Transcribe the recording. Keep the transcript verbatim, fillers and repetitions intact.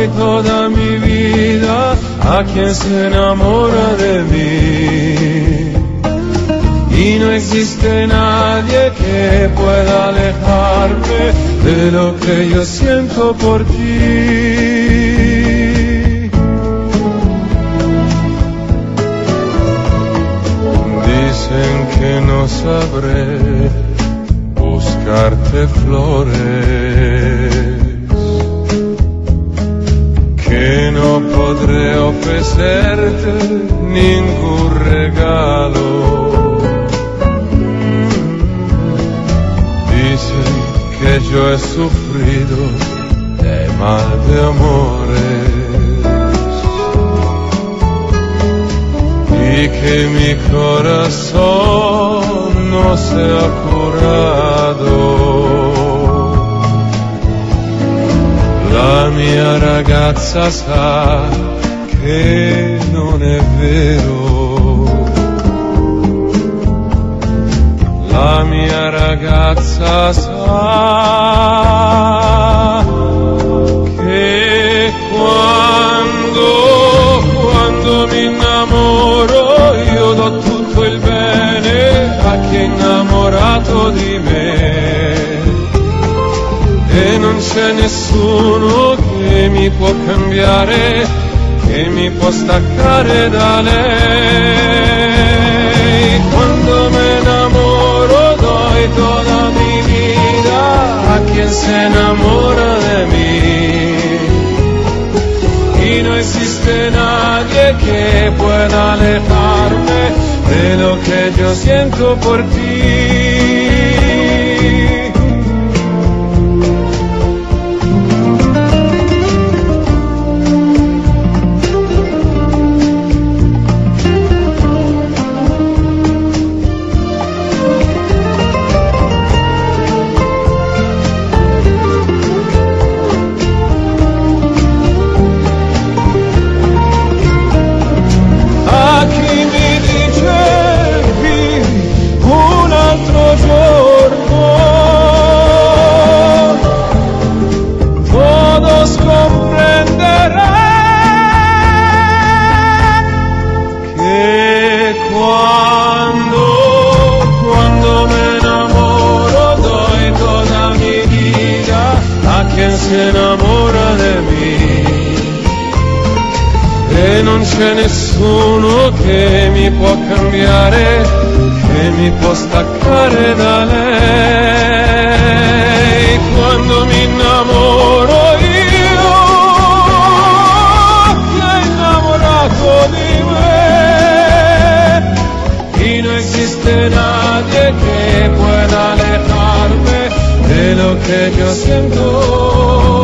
toda mi vida a quien se enamora de mí. Y no existe nadie que pueda alejarme de lo que yo siento por ti. Dicen que no sabré buscarte flores, que no podré ofrecerte ningún regalo. Dicen que yo he sufrido de mal de amores y que mi corazón no se ha curado. La mia ragazza sa che non è vero. La mia ragazza sa che quando, quando mi innamoro io do tutto il bene a chi è innamorato di me. E non c'è nessuno che mi può cambiare, che mi può staccare da lei. Quando me enamoro doy toda mi vida a quien se enamora de mí. Y no existe nadie que pueda alejarme de lo que yo siento por ti. Se enamora de mí e non c'è nessuno che mi può cambiare, che mi può staccare da lei. Quando mi innamoro io, chi è innamorato di me, y no existe nadie que pueda alejarme de lo que yo siento.